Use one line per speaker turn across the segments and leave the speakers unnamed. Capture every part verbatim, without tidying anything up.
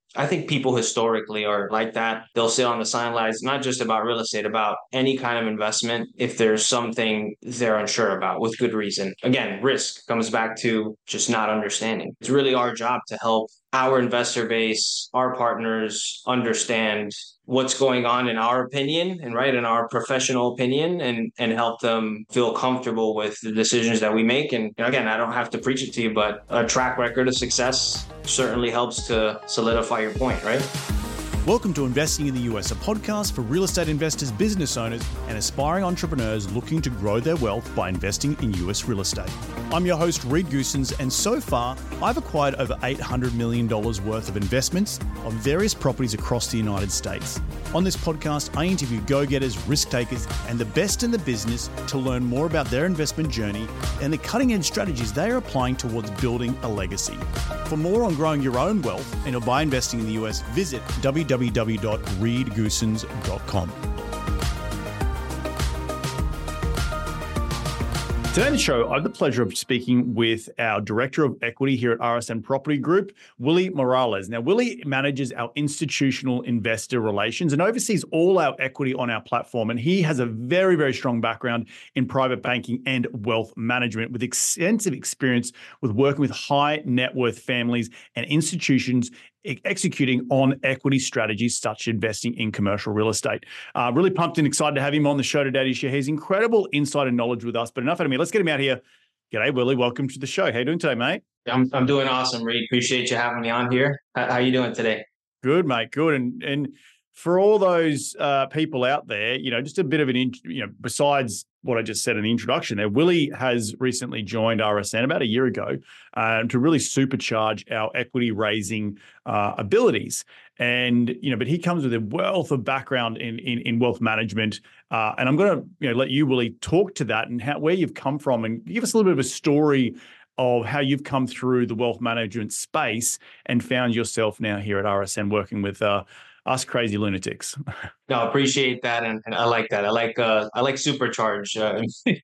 I think people historically are like that. They'll sit on the sidelines, not just about real estate, about any kind of investment if there's something they're unsure about with good reason. Again, risk comes back to just not understanding. It's really our job to help our investor base, our partners understand what's going on in our opinion and right in our professional opinion and and help them feel comfortable with the decisions that we make. And again, I don't have to preach it to you, but a track record of success certainly helps to solidify your point, right?
Welcome to Investing in the U S, a podcast for real estate investors, business owners, and aspiring entrepreneurs looking to grow their wealth by investing in U S real estate. I'm your host, Reed Goossens, and so far, I've acquired over eight hundred million dollars worth of investments on various properties across the United States. On this podcast, I interview go-getters, risk-takers, and the best in the business to learn more about their investment journey and the cutting-edge strategies they are applying towards building a legacy. For more on growing your own wealth and by investing in the U S, visit w w w dot reed goossens dot com. Today on the show, I have the pleasure of speaking with our Director of Equity here at R S N Property Group, Willie Morales. Now, Willie manages our institutional investor relations and oversees all our equity on our platform. And he has a very, very strong background in private banking and wealth management with extensive experience with working with high net worth families and institutions executing on equity strategies such as investing in commercial real estate. Uh, really pumped and excited to have him on the show today to share his incredible insight and knowledge with us. But enough out of me. Let's get him out here. G'day, Willie. Welcome to the show. How you doing today, mate?
I'm I'm doing awesome, Reed. Appreciate you having me on here. How, how you doing today?
Good, mate. Good. And and for all those uh, people out there, you know, just a bit of an, in, you know, besides what I just said in the introduction there, Willie has recently joined R S N about a year ago um, to really supercharge our equity raising uh, abilities. And, you know, but he comes with a wealth of background in in, in wealth management. Uh, and I'm going to, you know, let you, Willie, talk to that and how where you've come from and give us a little bit of a story of how you've come through the wealth management space and found yourself now here at R S N working with uh, us crazy lunatics.
No, appreciate that, and, and I like that. I like uh, I like supercharge. Uh,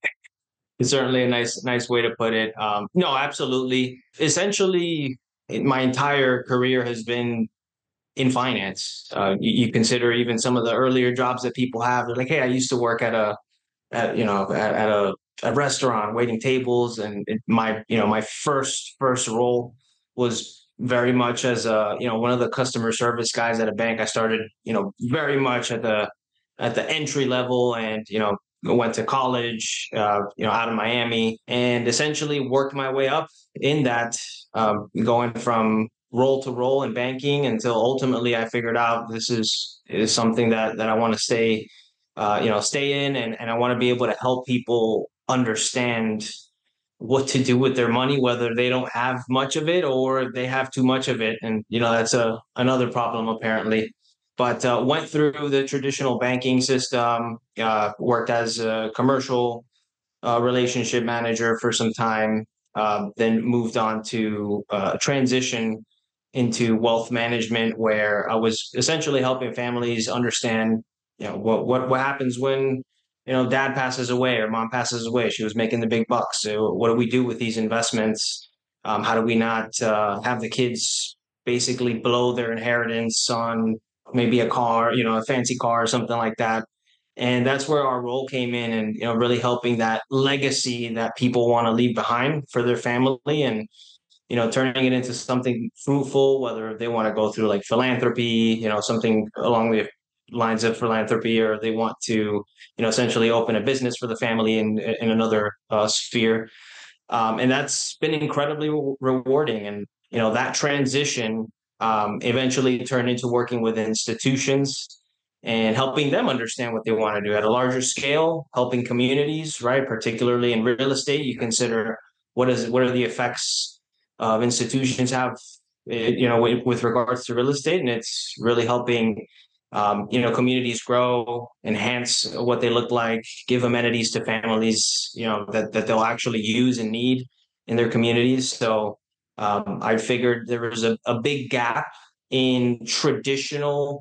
it's certainly a nice nice way to put it. Um, no, absolutely. Essentially, my entire career has been in finance. Uh, you, you consider even some of the earlier jobs that people have. They're like, hey, I used to work at a, at, you know, at, at a, a restaurant waiting tables, and it, my you know my first first role was very much as a you know one of the customer service guys at a bank. I started you know very much at the at the entry level, and you know went to college uh, you know out of Miami, and essentially worked my way up in that, um, going from role to role in banking until ultimately I figured out this is is something that that I want to stay uh, you know stay in, and and I want to be able to help people understand what to do with their money, whether they don't have much of it or they have too much of it. And, you know, that's a, another problem apparently. But uh, went through the traditional banking system, uh, worked as a commercial uh, relationship manager for some time, uh, then moved on to uh, transition into wealth management, where I was essentially helping families understand, you know, what what what happens when you know dad passes away or mom passes away. She was making the big bucks. So what do we do with these investments? Um, how do we not uh, have the kids basically blow their inheritance on maybe a car, you know, a fancy car or something like that? And that's where our role came in, and you know, really helping that legacy that people want to leave behind for their family, and you know, turning it into something fruitful, whether they want to go through like philanthropy, you know, something along the lines of philanthropy, or they want to, you know, essentially open a business for the family in in another uh, sphere. Um, and that's been incredibly re- rewarding. And you know, that transition um, eventually turned into working with institutions and helping them understand what they want to do at a larger scale, helping communities, right? Particularly in real estate, you consider what is what are the effects of institutions have, eh, you know, with, with regards to real estate, and it's really helping, um, you know, communities grow, enhance what they look like, give amenities to families, you know, that that they'll actually use and need in their communities. So um, I figured there was a, a big gap in traditional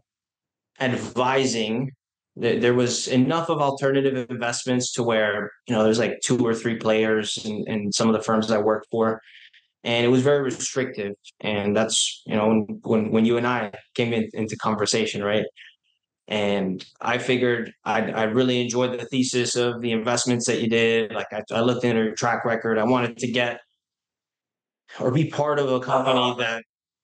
advising. There was enough of alternative investments to where, you know, there's like two or three players in, in some of the firms I work for. and it was very restrictive. And that's, you know, when when, when you and I came in, into conversation, right? And I figured I'd, I really enjoyed the thesis of the investments that you did. Like I, I looked into your track record. I wanted to get or be part of a company that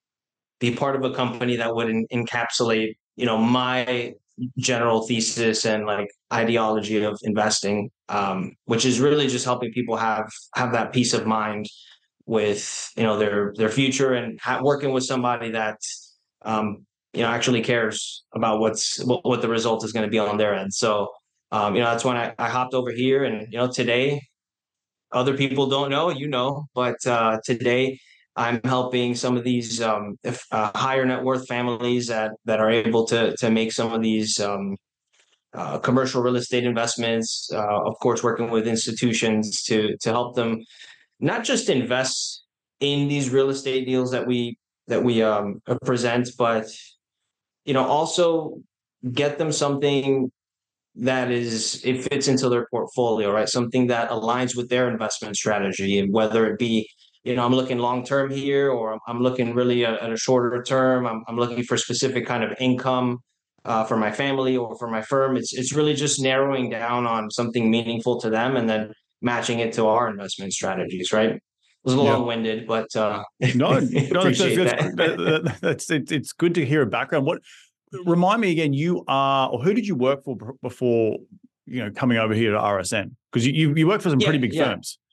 be part of a company that would en- encapsulate, you know, my general thesis and like ideology of investing, um, which is really just helping people have have that peace of mind with, you know, their their future, and ha- working with somebody that um, you know, actually cares about what's what, what the result is going to be on their end. So um, you know, that's when I, I hopped over here, and you know, today other people don't know, you know, but uh, today I'm helping some of these um, if, uh, higher net worth families that that are able to to make some of these um, uh, commercial real estate investments. Uh, of course, working with institutions to to help them not just invest in these real estate deals that we that we um, present, but you know, also get them something that is it fits into their portfolio, right? Something that aligns with their investment strategy, and whether it be, you know, I'm looking long term here, or I'm looking really at, at a shorter term. I'm, I'm looking for specific kind of income uh, for my family or for my firm. It's it's really just narrowing down on something meaningful to them, and then matching it to our investment strategies, right? It was
Yeah.
long winded, but uh,
No, no, that's that's
appreciate
that's,
that.
that, that, that's it, it's good to hear a background. What remind me again? You are, or who did you work for before, you know, coming over here to R S N? Because you, you you work for some pretty
Yeah,
big
yeah.
firms.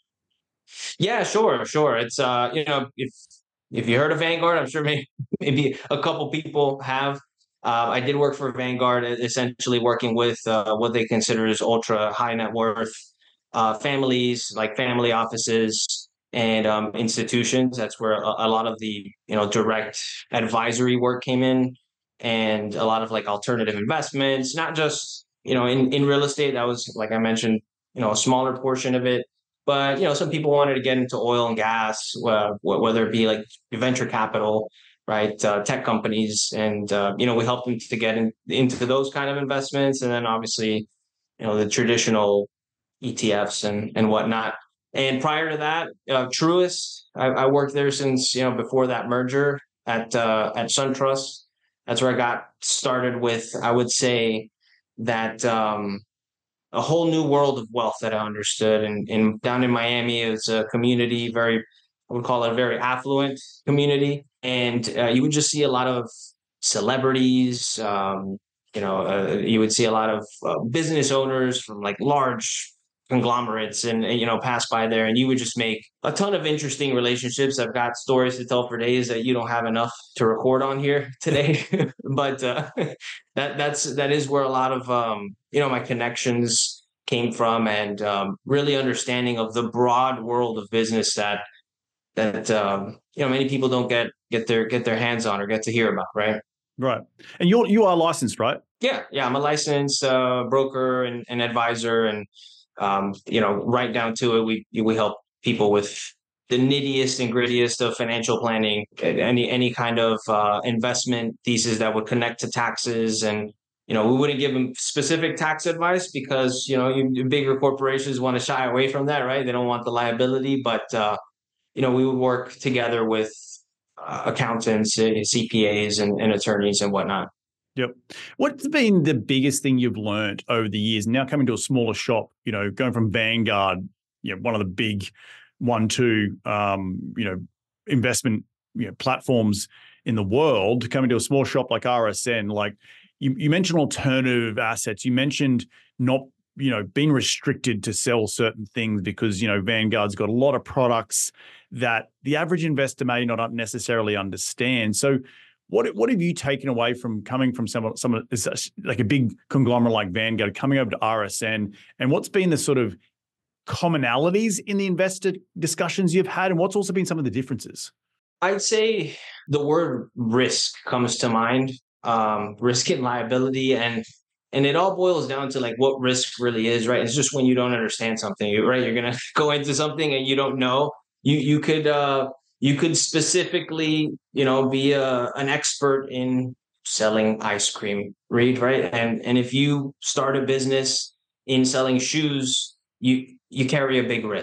Yeah, sure, sure. It's uh, you know, if if you heard of Vanguard, I'm sure maybe maybe a couple people have. Uh, I did work for Vanguard, e- essentially working with uh, what they consider as ultra high net worth uh, families, like family offices and um, institutions. That's where a, a lot of the, you know, direct advisory work came in, and a lot of like alternative investments, not just, you know, in in real estate. That was, like I mentioned, you know, a smaller portion of it, but you know, some people wanted to get into oil and gas, uh, whether it be like venture capital, right? Uh, tech companies, and uh, you know, we help them to get in, into those kind of investments, and then obviously, you know, the traditional E T Fs and and whatnot. And prior to that, uh, Truist, I, I worked there since, you know, before that merger at uh, at SunTrust. That's where I got started with, I would say, that um, a whole new world of wealth that I understood. And, and down in Miami, it's a community, very, I would call it a very affluent community. And uh, you would just see a lot of celebrities. Um, you know, uh, you would see a lot of uh, business owners from like large conglomerates, and, and you know, pass by there, and you would just make a ton of interesting relationships. I've got stories to tell for days that you don't have enough to record on here today. But uh, that that's that is where a lot of um, you know, my connections came from, and um, really understanding of the broad world of business that that um, you know, many people don't get get their get their hands on or get to hear about, right?
Right. And you're you are licensed, right?
Yeah, yeah. I'm a licensed uh, broker and, and advisor, and um, you know, right down to it, we we help people with the nittiest and grittiest of financial planning, any any kind of uh, investment thesis that would connect to taxes. And you know, we wouldn't give them specific tax advice because, you know, you, bigger corporations want to shy away from that, right? They don't want the liability, but uh, you know, we would work together with uh, accountants, uh, C P As, and, and attorneys and whatnot.
Yep. What's been the biggest thing you've learned over the years? Now coming to a smaller shop, you know, going from Vanguard, you know, one of the big one, two, um, you know, investment, you know, platforms in the world, coming to a small shop like R S N, like you, you mentioned alternative assets. You mentioned not, you know, being restricted to sell certain things because, you know, Vanguard's got a lot of products that the average investor may not necessarily understand. So what what have you taken away from coming from someone, someone like a big conglomerate like Vanguard, coming over to R S N, and what's been the sort of commonalities in the investor discussions you've had, and what's also been some of the differences?
I'd say the word risk comes to mind, um, risk and liability, and and it all boils down to like what risk really is, right? It's just when you don't understand something, right? You're gonna go into something and you don't know. You you could uh, you could specifically, you know, be a an expert in selling ice cream, read, right? And and if you start a business in selling shoes, you you carry a big risk,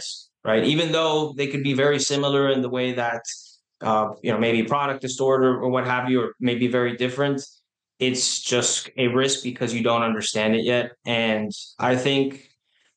right? Even though they could be very similar in the way that, uh, you know, maybe product is stored or, or what have you, or maybe very different. It's just a risk because you don't understand it yet. And I think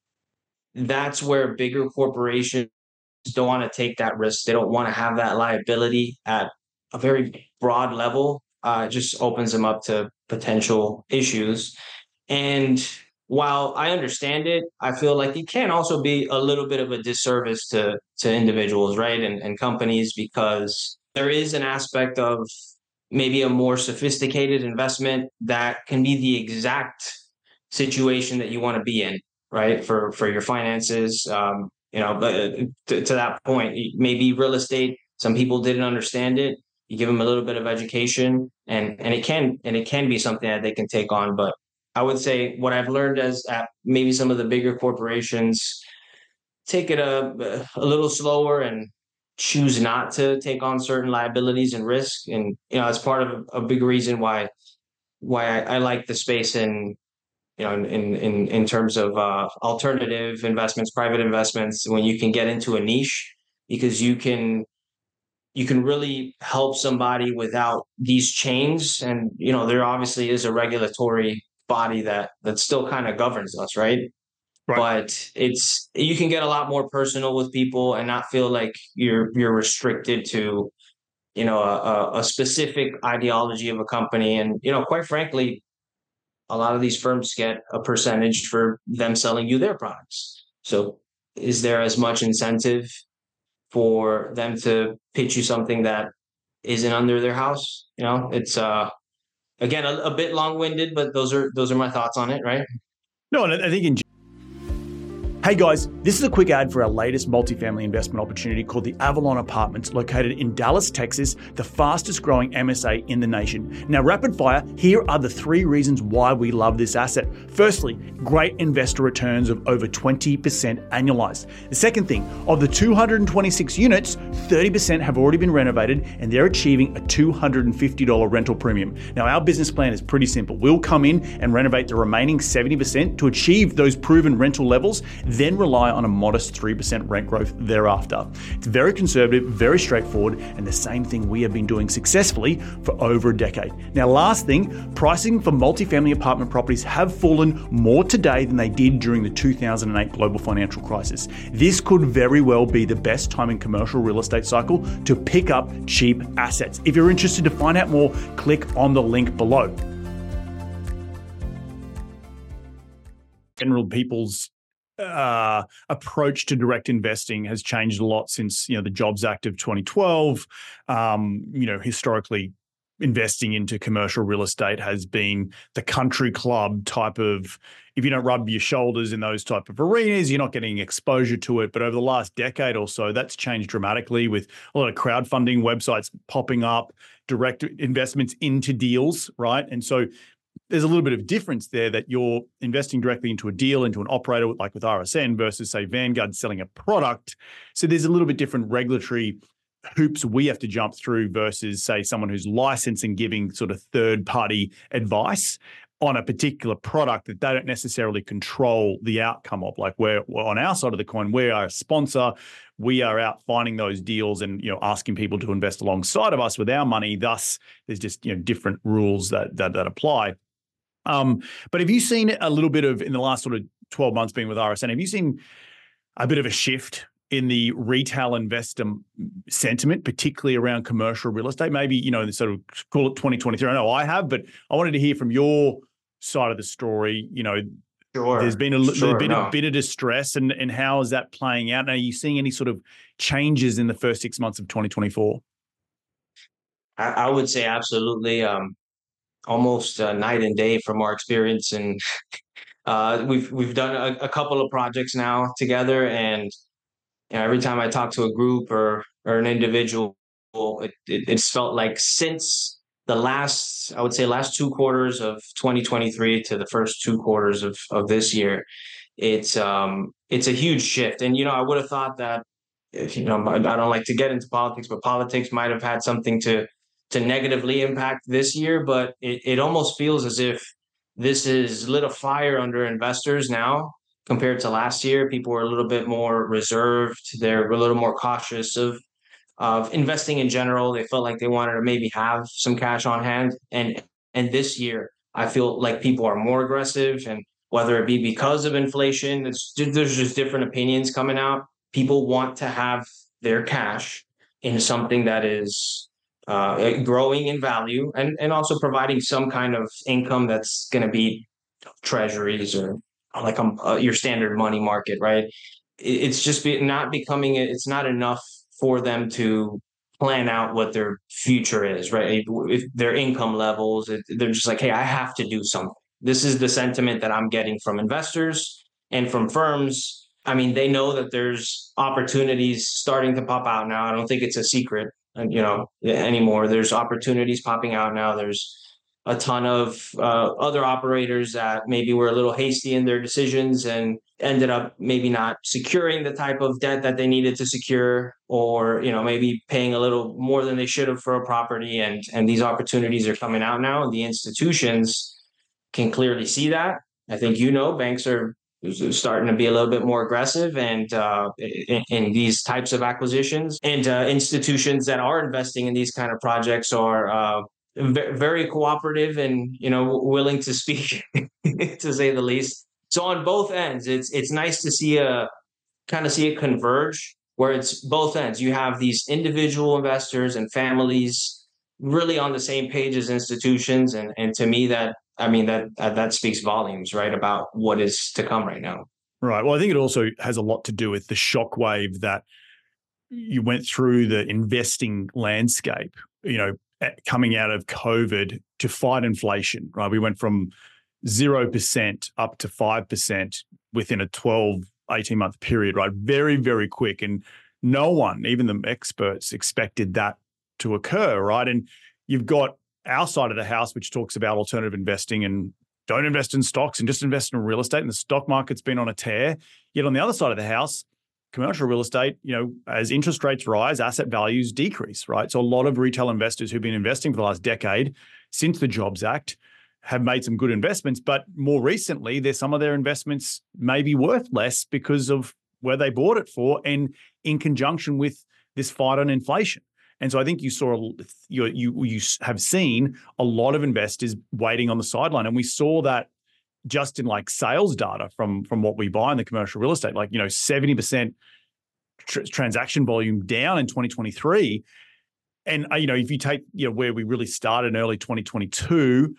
that's where bigger corporations don't want to take that risk. They don't want to have that liability at a very broad level. Uh, it just opens them up to potential issues. And while I understand it, I feel like it can also be a little bit of a disservice to to individuals, right? And, and companies, because there is an aspect of maybe a more sophisticated investment that can be the exact situation that you want to be in, right? For for your finances. Um, you know, but uh, to, to that point, maybe real estate, some people didn't understand it. You give them a little bit of education, and and it can and it can be something that they can take on. But I would say what I've learned as at maybe some of the bigger corporations take it a a little slower and choose not to take on certain liabilities and risk. And you know, it's part of a big reason why why I, I like the space in you know, in in in terms of uh, alternative investments, private investments, when you can get into a niche, because you can you can really help somebody without these chains. And you know, there obviously is a regulatory body that that still kind of governs us, right?
Right.
But it's you can get a lot more personal with people and not feel like you're you're restricted to you know a, a specific ideology of a company. And you know, quite frankly, a lot of these firms get a percentage for them selling you their products. So is there as much incentive for them to pitch you something that isn't under their house? You know, it's uh again a, a bit long-winded, but those are those are my thoughts on it, right?
No, and I think in Hey guys, this is a quick ad for our latest multifamily investment opportunity called the Avalon Apartments, located in Dallas, Texas, the fastest growing M S A in the nation. Now, rapid fire, here are the three reasons why we love this asset. Firstly, great investor returns of over twenty percent annualized. The second thing, of the two hundred twenty-six units, thirty percent have already been renovated and they're achieving a two hundred fifty dollars rental premium. Now, our business plan is pretty simple. We'll come in and renovate the remaining seventy percent to achieve those proven rental levels, then rely on a modest three percent rent growth thereafter. It's very conservative, very straightforward, and the same thing we have been doing successfully for over a decade. Now, last thing, pricing for multifamily apartment properties have fallen more today than they did during the two thousand eight global financial crisis. This could very well be the best time in commercial real estate cycle to pick up cheap assets. If you're interested to find out more, click on the link below. General people's Uh, approach to direct investing has changed a lot since you know the Jobs Act of twenty twelve. Um, you know, historically, investing into commercial real estate has been the country club type of. If you don't rub your shoulders in those type of arenas, you're not getting exposure to it. But over the last decade or so, that's changed dramatically with a lot of crowdfunding websites popping up, direct investments into deals, right? And so there's a little bit of difference there that you're investing directly into a deal, into an operator like with R S N versus, say, Vanguard selling a product. So there's a little bit different regulatory hoops we have to jump through versus, say, someone who's licensed and giving sort of third-party advice on a particular product that they don't necessarily control the outcome of. Like we're, we're on our side of the coin, we are a sponsor. We are out finding those deals and you know asking people to invest alongside of us with our money. Thus, there's just you know different rules that that, that apply. Um, but have you seen a little bit of, in the last sort of twelve months being with R S N, have you seen a bit of a shift in the retail investor sentiment, particularly around commercial real estate? Maybe, you know, sort of call it twenty twenty-three. I know I have, but I wanted to hear from your side of the story. You know,
Sure.
there's been a,
Sure,
there's been
no.
a bit of distress, and, and how is that playing out? And are you seeing any sort of changes in the first six months of twenty twenty-four?
I, I would say absolutely. Um, almost uh, night and day from our experience, and uh, we've we've done a, a couple of projects now together, and you know, every time I talk to a group or or an individual, it, it, it's felt like since the last, I would say, last two quarters of twenty twenty-three to the first two quarters of of this year, it's um it's a huge shift. And you know, I would have thought that if you know, I don't like to get into politics, but politics might have had something to to negatively impact this year. But it, it almost feels as if this is lit a fire under investors now, compared to last year. People were a little bit more reserved. They're a little more cautious of of investing in general. They felt like they wanted to maybe have some cash on hand. And and this year, I feel like people are more aggressive, and whether it be because of inflation, it's there's just different opinions coming out. People want to have their cash in something that is uh, growing in value, and and also providing some kind of income that's going to be treasuries or like um, uh, your standard money market, right? It's just be, not becoming, it's not enough for them to plan out what their future is, right? If their income levels, they're just like, hey, I have to do something. This is the sentiment that I'm getting from investors and from firms. I mean, they know that there's opportunities starting to pop out now. I don't think it's a secret, you know, anymore. There's opportunities popping out now. There's a ton of uh, other operators that maybe were a little hasty in their decisions and ended up maybe not securing the type of debt that they needed to secure, or you know maybe paying a little more than they should have for a property, and and these opportunities are coming out now, and the institutions can clearly see that. I think, you know, banks are starting to be a little bit more aggressive and uh, in, in these types of acquisitions, and uh, institutions that are investing in these kind of projects are uh, very cooperative and, you know, willing to speak, to say the least. So on both ends, it's it's nice to see a kind of see it converge, where it's both ends. You have these individual investors and families really on the same page as institutions, and and to me that I mean that uh, that speaks volumes, right, about what is to come right now.
Right. Well, I think it also has a lot to do with the shockwave that you went through the investing landscape, you know, coming out of COVID to fight inflation, right? We went from zero percent up to five percent within a twelve, eighteen month period, right? Very, very quick. And no one, even the experts, expected that to occur, right? And you've got our side of the house, which talks about alternative investing and don't invest in stocks and just invest in real estate. And the stock market's been on a tear. Yet on the other side of the house, commercial real estate, you know, as interest rates rise, asset values decrease, right? So a lot of retail investors who've been investing for the last decade since the Jobs Act have made some good investments, but more recently, there's some of their investments may be worth less because of where they bought it for, and in conjunction with this fight on inflation. And so I think you saw you you you have seen a lot of investors waiting on the sideline, and we saw that just in like sales data from from what we buy in the commercial real estate, like, you know, seventy percent tr- transaction volume down in twenty twenty-three. And, uh, you know, if you take, you know, where we really started in early twenty twenty-two,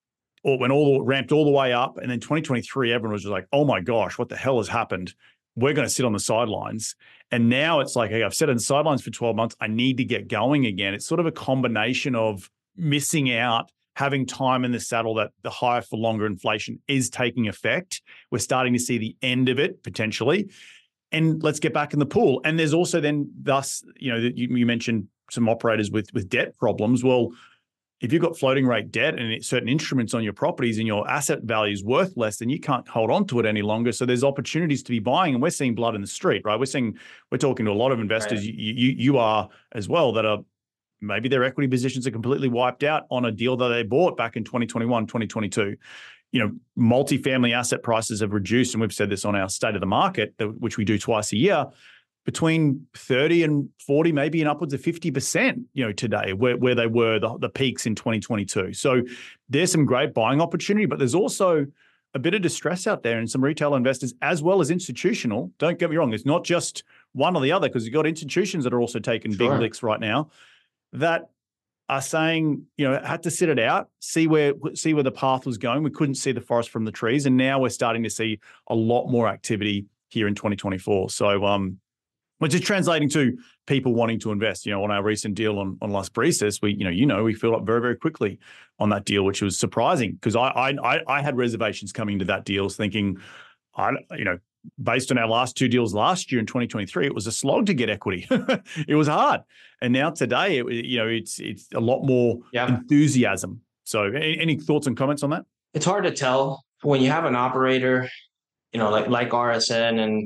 or when all ramped all the way up, and then twenty twenty-three, everyone was just like, oh my gosh, what the hell has happened? We're going to sit on the sidelines. And now it's like, hey, I've sat on the sidelines for twelve months. I need to get going again. It's sort of a combination of missing out, having time in the saddle, that the higher for longer inflation is taking effect. We're starting to see the end of it potentially. And let's get back in the pool. And there's also then thus, you know, you, you mentioned some operators with, with debt problems. Well, if you've got floating rate debt and certain instruments on your properties and your asset value is worth less, then you can't hold on to it any longer. So there's opportunities to be buying, and we're seeing blood in the street, right? We're seeing, we're talking to a lot of investors, right. you, you, you are as well, that are maybe their equity positions are completely wiped out on a deal that they bought back in twenty twenty-one, twenty twenty-two. You know, multifamily asset prices have reduced, and we've said this on our State of the Market, which we do twice a year, between thirty and forty, maybe in upwards of fifty percent, you know, today, where, where they were the, the peaks in twenty twenty-two. So there's some great buying opportunity, but there's also a bit of distress out there, and some retail investors as well as institutional. Don't get me wrong, it's not just one or the other, because you've got institutions that are also taking sure. big licks right now that are saying, you know, had to sit it out, see where see where the path was going. We couldn't see the forest from the trees, and now we're starting to see a lot more activity here in twenty twenty-four. So, um, which is translating to people wanting to invest. You know, on our recent deal on, on Las Brisas, we, you know, you know, we filled up very, very quickly on that deal, which was surprising, because I, I, I had reservations coming to that deal, thinking, I, you know, based on our last two deals last year in twenty twenty-three, it was a slog to get equity. It was hard, and now today, it, you know, it's it's a lot more yeah. enthusiasm. So, any, any thoughts and comments on that?
It's hard to tell when you have an operator, you know, like like R S N, and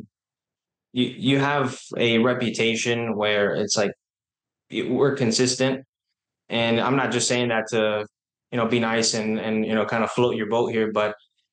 you you have a reputation where it's like we're consistent. And I'm not just saying that to, you know, be nice and and you know kind of float your boat here, but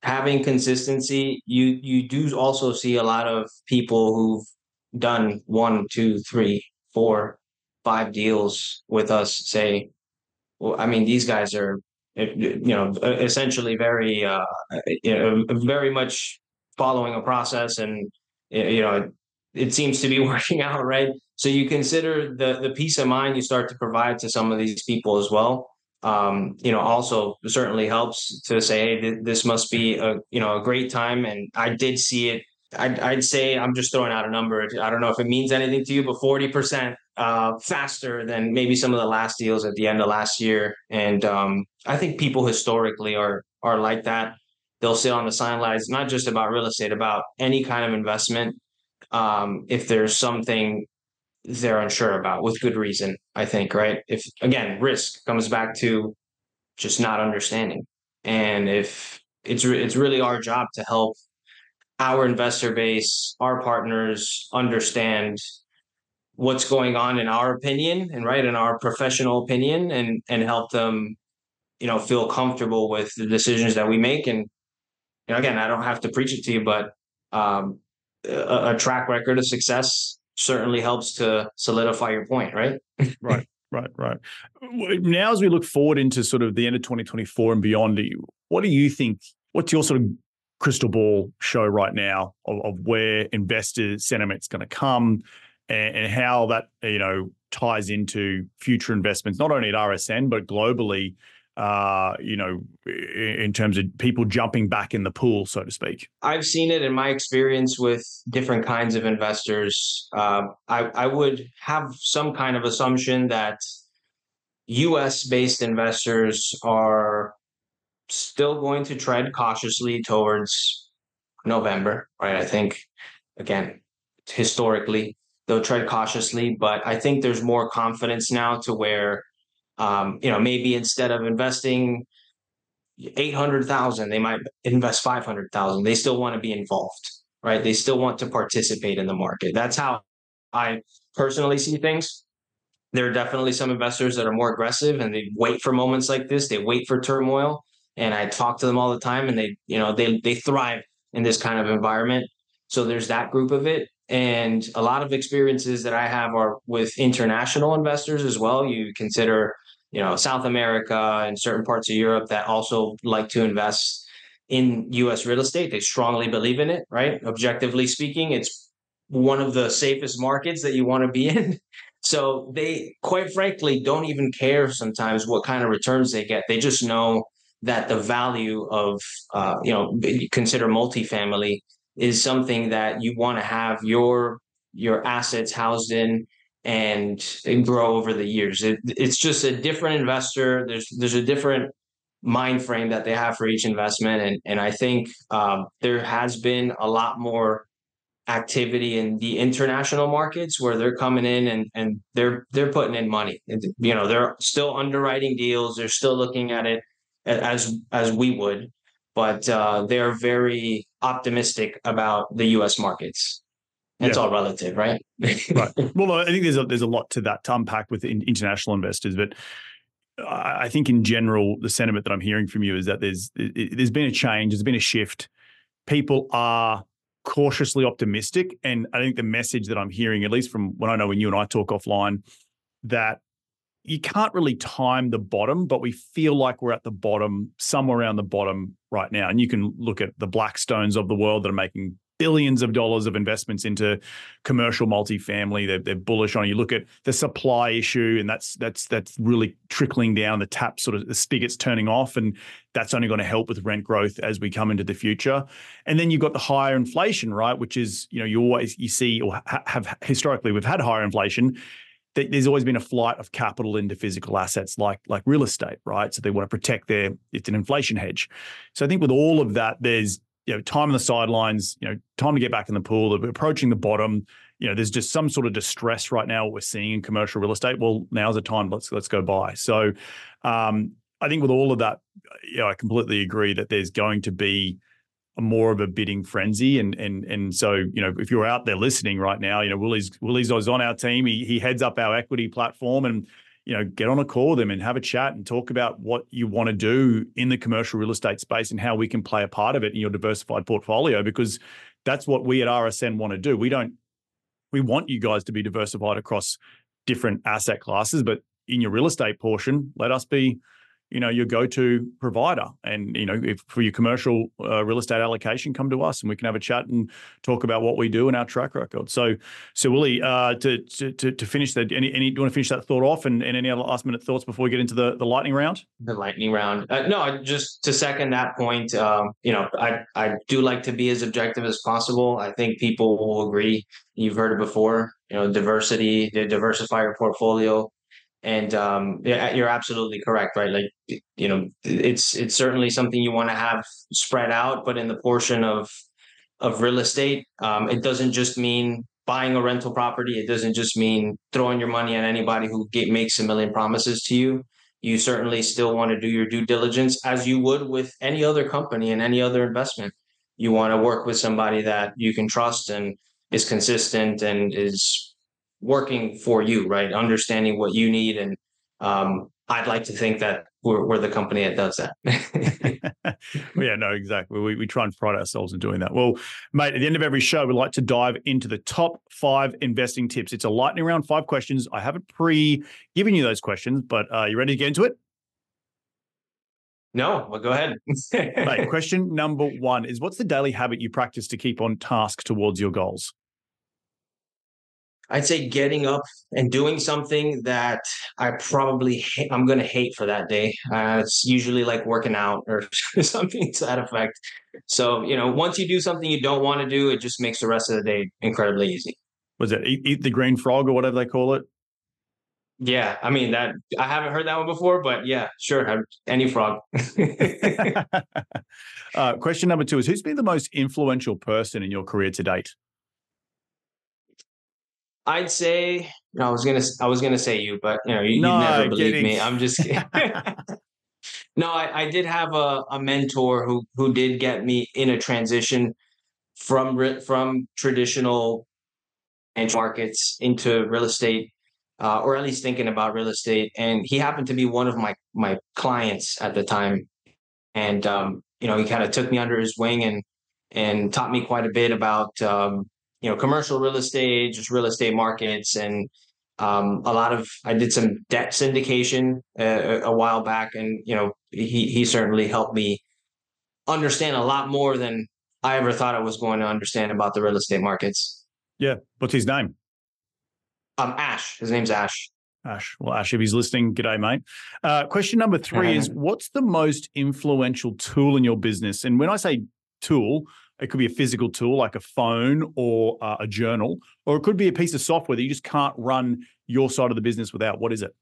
having consistency, you you do also see a lot of people who've done one, two, three, four, five deals with us say, well, I mean, these guys are, eh, you know, essentially very, uh, you know, very much following a process, and eh, you know, it seems to be working out, right? So you consider the the peace of mind you start to provide to some of these people as well. Um, you know, also certainly helps to say, hey, th- this must be a you know a great time, and I did see it. I'd, I'd say I'm just throwing out a number. I don't know if it means anything to you, but forty percent uh, faster than maybe some of the last deals at the end of last year. And um, I think people historically are are like that. They'll sit on the sidelines, not just about real estate, about any kind of investment. Um, if there's something they're unsure about, with good reason, I think, right? If again, risk comes back to just not understanding, and if it's re- it's really our job to help our investor base, our partners understand what's going on in our opinion and right in our professional opinion, and and help them you know feel comfortable with the decisions that we make. And you know, again, I don't have to preach it to you, but um, a, a track record of success certainly helps to solidify your point, right?
Right, right, right. Now, as we look forward into sort of the end of twenty twenty-four and beyond, what do you think? What's your sort of crystal ball show right now of, of where investor sentiment's going to come, and, and how that you know ties into future investments, not only at R S N but globally? Uh, you know, in terms of people jumping back in the pool, so to speak.
I've seen it in my experience with different kinds of investors. Uh, I, I would have some kind of assumption that U S based investors are still going to tread cautiously towards November, right? I think, again, historically, they'll tread cautiously, but I think there's more confidence now to where, um, you know, maybe instead of investing eight hundred thousand, they might invest five hundred thousand. They still want to be involved, right? They still want to participate in the market. That's how I personally see things. There are definitely some investors that are more aggressive and they wait for moments like this. They wait for turmoil. And I talk to them all the time, and they, you know, they they thrive in this kind of environment. So there's that group of it. And a lot of experiences that I have are with international investors as well. You consider, you know, South America and certain parts of Europe that also like to invest in U S real estate. They strongly believe in it, right? Objectively speaking, it's one of the safest markets that you want to be in. So they, quite frankly, don't even care sometimes what kind of returns they get. They just know that the value of, uh, you know, consider multifamily is something that you want to have your your assets housed in, and, and grow over the years. It, it's just a different investor. There's there's a different mind frame that they have for each investment, and and I think um, there has been a lot more activity in the international markets where they're coming in, and and they're they're putting in money. You know, they're still underwriting deals. They're still looking at it as as we would, but uh, they're very optimistic about the U S markets. And it's
Yeah.
all relative, right?
Right. Well, I think there's a, there's a lot to that to unpack with in, international investors, but I think in general, the sentiment that I'm hearing from you is that there's it, there's been a change, there's been a shift. People are cautiously optimistic, and I think the message that I'm hearing, at least from when I know when you and I talk offline, that you can't really time the bottom, but we feel like we're at the bottom, somewhere around the bottom right now. And you can look at the Blackstones of the world that are making billions of dollars of investments into commercial multifamily. They're, they're bullish on it. You look at the supply issue, and that's that's that's really trickling down. The tap sort of the spigot's turning off, and that's only going to help with rent growth as we come into the future. And then you've got the higher inflation, right? Which is, you know, you always you see or ha- have historically we've had higher inflation. There's always been a flight of capital into physical assets like like real estate, right? So they want to protect their, it's an inflation hedge. So I think with all of that, there's, you know, time on the sidelines, you know, time to get back in the pool. We're approaching the bottom. You know, there's just some sort of distress right now, what we're seeing in commercial real estate. Well, now's the time. Let's let's go buy. So um, I think with all of that, you know, I completely agree that there's going to be a more of a bidding frenzy. And and and so, you know, if you're out there listening right now, you know, Willie's Willie's on our team. He he heads up our equity platform, and you know, get on a call with them and have a chat and talk about what you want to do in the commercial real estate space and how we can play a part of it in your diversified portfolio, because that's what we at R S N want to do. We don't, we want you guys to be diversified across different asset classes, but in your real estate portion, let us be, you know, your go-to provider. And, you know, if for your commercial uh, real estate allocation, come to us and we can have a chat and talk about what we do and our track record. So, so Willie, uh, to, to to finish that, any, any, do you want to finish that thought off, and, and any other last minute thoughts before we get into the, the lightning round?
The lightning round. Uh, no, just to second that point, um, you know, I, I do like to be as objective as possible. I think people will agree. You've heard it before, you know, diversity, to diversify your portfolio. And um, yeah, you're absolutely correct, right? Like, you know, it's it's certainly something you want to have spread out, but in the portion of of real estate, um, it doesn't just mean buying a rental property. It doesn't just mean throwing your money at anybody who get, makes a million promises to you. You certainly still want to do your due diligence as you would with any other company and any other investment. You want to work with somebody that you can trust and is consistent and is working for you, right? Understanding what you need. And um, I'd like to think that we're, we're the company that does that.
Well, yeah, no, exactly. We, we try and pride ourselves in doing that. Well, mate, at the end of every show, we like to dive into the top five investing tips. It's a lightning round, five questions. I haven't pre-given you those questions, but are you ready to get into it?
No, well, go ahead.
Mate, question number one is, what's the daily habit you practice to keep on task towards your goals?
I'd say getting up and doing something that I probably ha- I'm going to hate for that day. Uh, it's usually like working out or something to that effect. So, you know, once you do something you don't want to do, it just makes the rest of the day incredibly easy.
Was it eat, eat the green frog or whatever they call it?
Yeah, I mean that I haven't heard that one before, but yeah, sure, any frog.
uh, question number two is, who's been the most influential person in your career to date?
I'd say no, I was gonna I was gonna say you, but you know you,
no,
you'd never believe
getting...
me. I'm just kidding. No, I, I did have a, a mentor who who did get me in a transition from from traditional markets into real estate, uh, or at least thinking about real estate. And he happened to be one of my my clients at the time, and um, you know he kind of took me under his wing and and taught me quite a bit about um, you know commercial real estate, just real estate markets, and um, a lot of I did some debt syndication uh, a while back, and you know he he certainly helped me understand a lot more than I ever thought I was going to understand about the real estate markets.
Yeah, what's his name?
Um, Ash. His name's Ash.
Ash. Well, Ash, if he's listening, g'day, mate. Uh, question number three is, what's the most influential tool in your business? And when I say tool, it could be a physical tool like a phone or uh, a journal, or it could be a piece of software that you just can't run your side of the business without. What is it?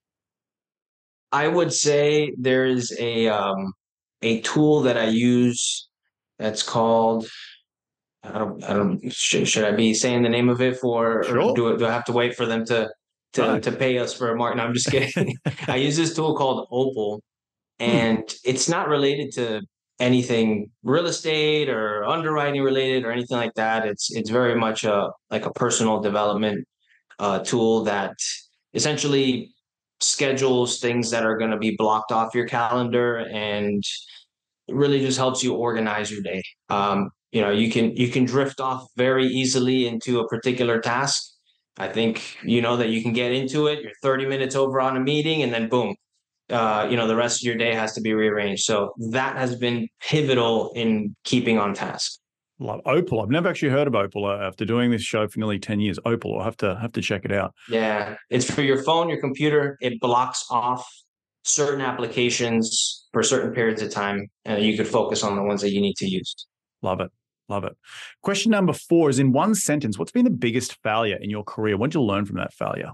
I would say there is a um, a tool that I use that's called. I don't. I don't. Should, should I be saying the name of it for?
Sure.
Or do do I have to wait for them to to right. to pay us for a mark? No, I'm just kidding. I use this tool called Opal, and hmm. it's not related to anything real estate or underwriting related or anything like that. It's it's very much a like a personal development uh, tool that essentially schedules things that are going to be blocked off your calendar, and it really just helps you organize your day. Um, you know, you can you can drift off very easily into a particular task. I think you know that you can get into it. You're thirty minutes over on a meeting, and then boom, uh, you know, the rest of your day has to be rearranged. So that has been pivotal in keeping on task.
Love Opal. I've never actually heard of Opal after doing this show for nearly ten years. Opal, I'll have to have to check it out.
Yeah, it's for your phone, your computer. It blocks off certain applications for certain periods of time, and you could focus on the ones that you need to use.
Love it. Love it. Question number four is, in one sentence, what's been the biggest failure in your career? What did you learn from that failure?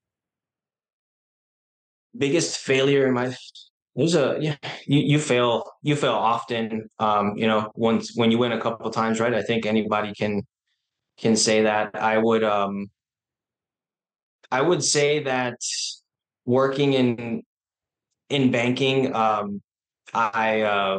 Biggest failure in my there's a yeah you, you fail you fail often. Um, you know, once when you win a couple of times, right? I think anybody can can say that. I would um I would say that working in in banking, um, I uh,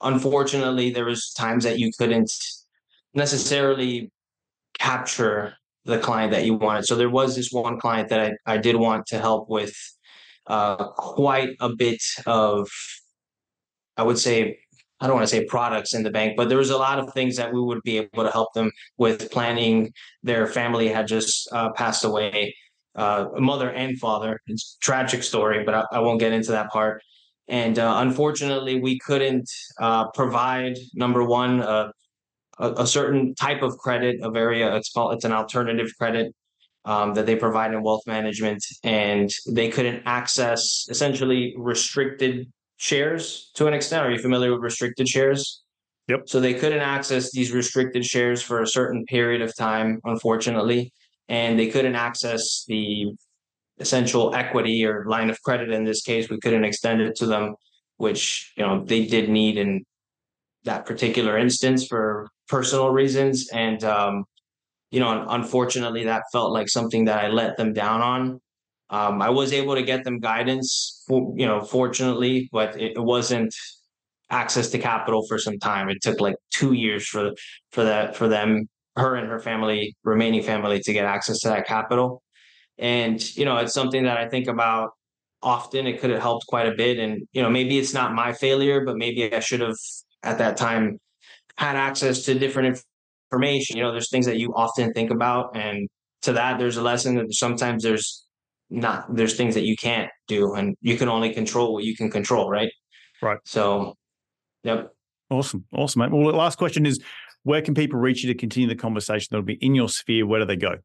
unfortunately there was times that you couldn't necessarily capture the client that you wanted. So there was this one client that I, I did want to help with uh, quite a bit of, I would say, I don't want to say products in the bank, but there was a lot of things that we would be able to help them with planning. Their family had just uh, passed away, uh, mother and father. It's a tragic story, but I, I won't get into that part. And uh, unfortunately, we couldn't uh, provide, number one, uh, a, a certain type of credit, a very, uh, it's called, it's an alternative credit um, that they provide in wealth management. And they couldn't access essentially restricted shares to an extent. Are you familiar with restricted shares?
Yep.
So they couldn't access these restricted shares for a certain period of time, unfortunately, and they couldn't access the essential equity or line of credit. In this case, we couldn't extend it to them, which, you know, they did need in that particular instance for personal reasons. And, um, you know, unfortunately, that felt like something that I let them down on. Um, I was able to get them guidance, for, you know, fortunately, but it, it wasn't access to capital for some time. It took like two years for for that for them, her and her family, remaining family, to get access to that capital. And you know, it's something that I think about often. It could have helped quite a bit, and you know, maybe it's not my failure, but maybe I should have at that time had access to different information. You know, there's things that you often think about, and to that, there's a lesson that sometimes there's not there's things that you can't do, and you can only control what you can control, right?
Right.
So, yep.
Awesome. Awesome, mate. Well, the last question is, where can people reach you to continue the conversation that'll be in your sphere? Where do they go?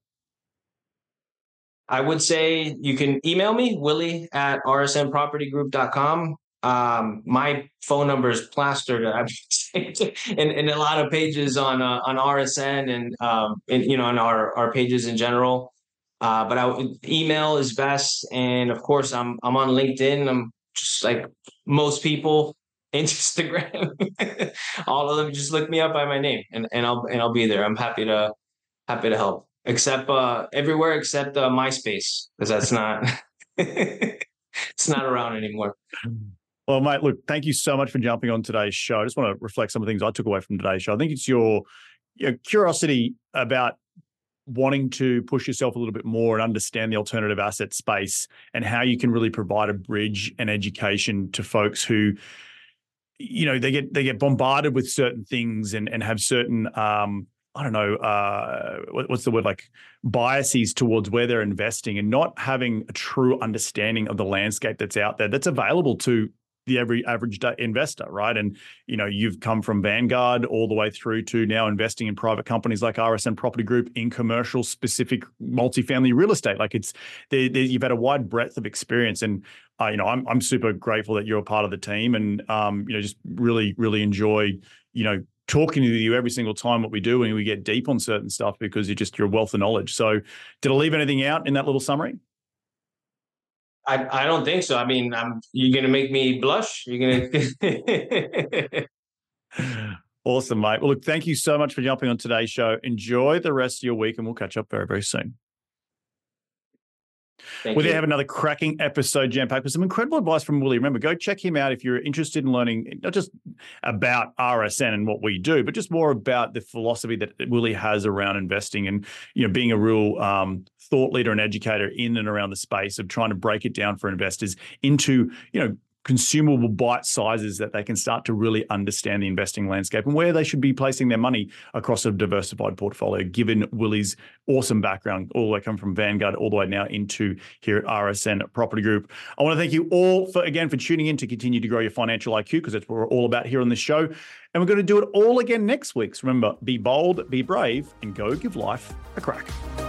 I would say you can email me, Willie at r s n property group dot com. Um, my phone number is plastered I in, in a lot of pages on uh, on R S N and um, in, you know, on our, our pages in general. Uh, but I, email is best, and of course, I'm I'm on LinkedIn. I'm just like most people, Instagram, all of them. Just look me up by my name, and, and I'll and I'll be there. I'm happy to happy to help. Except uh, everywhere except uh, MySpace, because that's not it's not around anymore.
Well, mate, look, thank you so much for jumping on today's show. I just want to reflect some of the things I took away from today's show. I think it's your, your curiosity about wanting to push yourself a little bit more and understand the alternative asset space and how you can really provide a bridge and education to folks who, you know, they get they get bombarded with certain things and and have certain um, I don't know, uh, what, what's the word, like biases towards where they're investing, and not having a true understanding of the landscape that's out there that's available to the every average investor, right? And, you know, you've come from Vanguard all the way through to now investing in private companies like R S N Property Group in commercial specific multifamily real estate. Like it's, they, they, you've had a wide breadth of experience, and uh, you know, I'm I'm super grateful that you're a part of the team, and um, you know, just really really enjoy, you know, talking to you every single time what we do, and we get deep on certain stuff because you're just your wealth of knowledge. So, did I leave anything out in that little summary?
I, I don't think so. I mean, I'm, you're going to make me blush. You're going to.
Awesome, mate. Well, look, thank you so much for jumping on today's show. Enjoy the rest of your week, and we'll catch up very, very soon.
Thank
We're going
you.
to have another cracking episode jam-packed with some incredible advice from Willie. Remember, go check him out if you're interested in learning not just about R S N and what we do, but just more about the philosophy that Willie has around investing and, you know, being a real um, thought leader and educator in and around the space of trying to break it down for investors into, you know, consumable bite sizes that they can start to really understand the investing landscape and where they should be placing their money across a diversified portfolio, given Willie's awesome background, all the way come from Vanguard, all the way now into here at R S N Property Group. I want to thank you all for, again, for tuning in to continue to grow your financial I Q, because that's what we're all about here on this show. And we're going to do it all again next week. So remember, be bold, be brave, and go give life a crack.